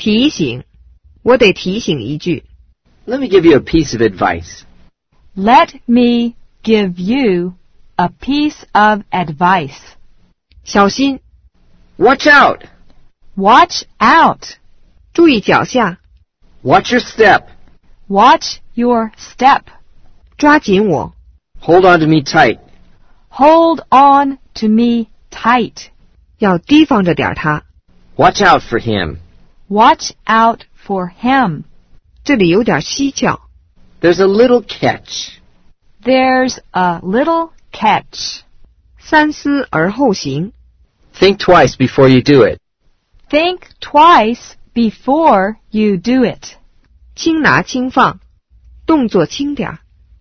提醒，我得提醒一句。 Let me give you a piece of advice. Let me give you a piece of advice. 小心， Watch out! Watch out. 注意脚下， Watch your step. Watch your step. 抓紧我， Hold on to me tight. Hold on to me tight. 要提防着点他。 Watch out for him. Watch out for him. 这里有点蹊跷。 There's a little catch. There's a little catch. 三思而后行， Think twice before you do it. Think twice before you do it. 轻拿轻放，动作轻点儿，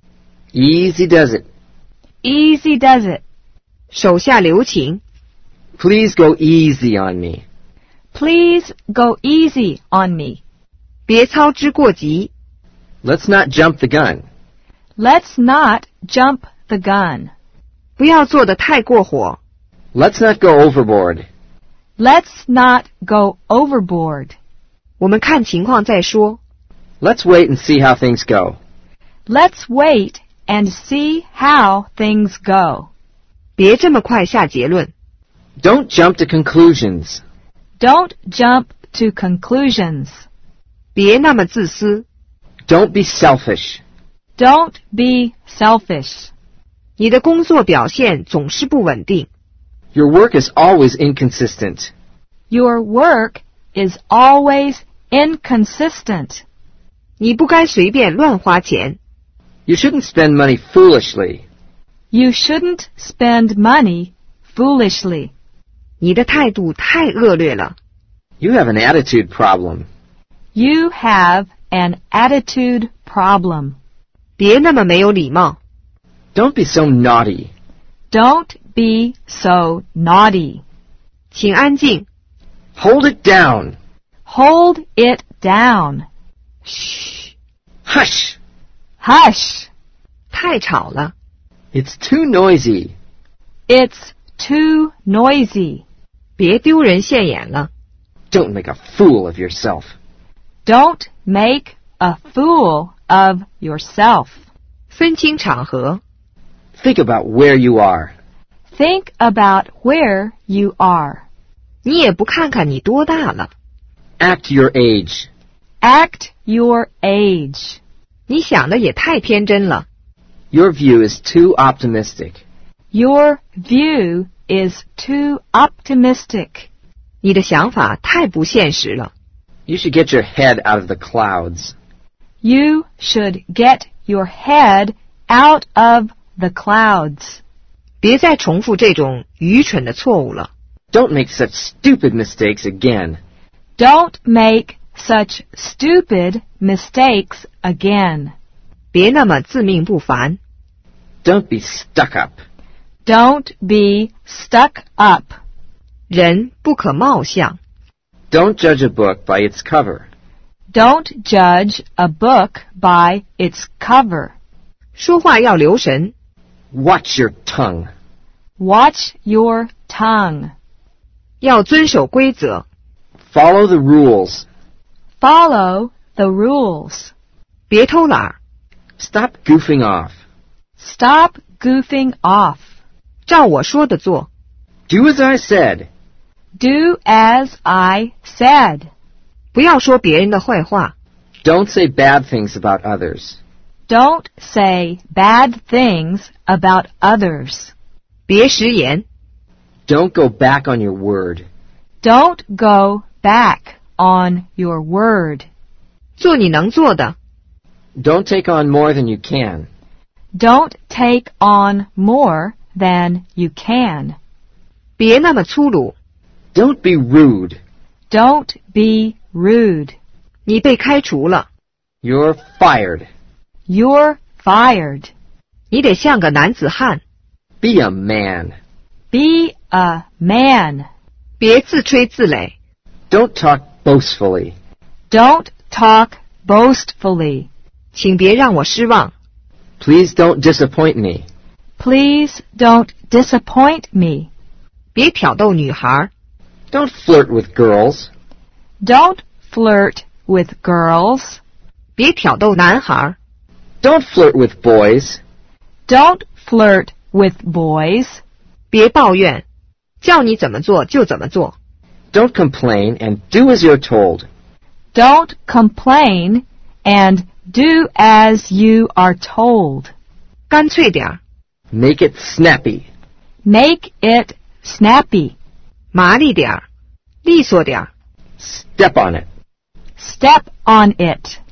Easy does it. Easy does it. 手下留情， Please go easy on me. Please go easy on me. 别操之过急， Let's not jump the gun. Let's not jump the gun. 不要做得太过火， Let's not go overboard. Let's not go overboard. 我们看情况再说。 Let's wait and see how things go. Let's wait and see how things go. 别这么快下结论， Don't jump to conclusions. Don't jump to conclusions. 别那么自私， Don't be selfish. Don't be selfish. 你的工作表现总是不稳定， Your work is always inconsistent. Your work is always inconsistent. 你不该随便乱花钱， You shouldn't spend money foolishly. You shouldn't spend money foolishly. 你的态度太恶劣了， You have an attitude problem. You have an attitude problem. 别那么没有礼貌， Don't be so naughty. Don't be so naughty. 请安静， Hold it down. Hold it down. 嘘， Hush. Hush. 太吵了， It's too noisy. It's too noisy. 别丢人现眼了， Don't make a fool of yourself. Don't make a fool of yourself. 分清场合， Think about where you are. Think about where you are. 你也不看看你多大了， Act your age. Act your age. 你想的也太天真了， Your view is too optimistic. Your view is too optimistic. 你的想法太不现实了， You should get your head out of the clouds. You should get your head out of the clouds. 别再重复这种愚蠢的错误了， Don't make such stupid mistakes again. Don't make such stupid mistakes again. 别那么自命不凡， Don't be stuck up. Don't be stuck up. 人不可貌相， Don't judge a book by its cover. Don't judge a book by its cover. 说话要留神， Watch your tongue. Watch your tongue. 要遵守规则， Follow the rules. Follow the rules. 别偷懒儿， Stop goofing off. Stop goofing off. 照我说的做， Do as I said. Do as I said. 不要说别人的坏话， Don't say bad things about others. Don't say bad things about others. 别食言， Don't go back on your word. Don't go back on your word. 做你能做的， Don't take on more than you can. Don't take on more than you can. 别那么粗鲁， Don't be rude. Don't be rude. 你被开除了， You're fired. You're fired. 你得像个男子汉， Be a man. Be a man. 别自吹自擂， Don't talk boastfully. Don't talk boastfully. 请别让我失望， Please don't disappoint me. Please don't disappoint me. 别挑逗女孩， Don't flirt with girls. Don't flirt with girls. 别挑逗男孩。 Don't flirt with boys. Don't flirt with boys. 别抱怨，叫你怎么做就怎么做。 Don't complain and do as you're told. Don't complain and do as you are told. 干脆点儿， Make it snappy. Make it snappy. 麻利点儿，利索点儿。 Step on it. Step on it.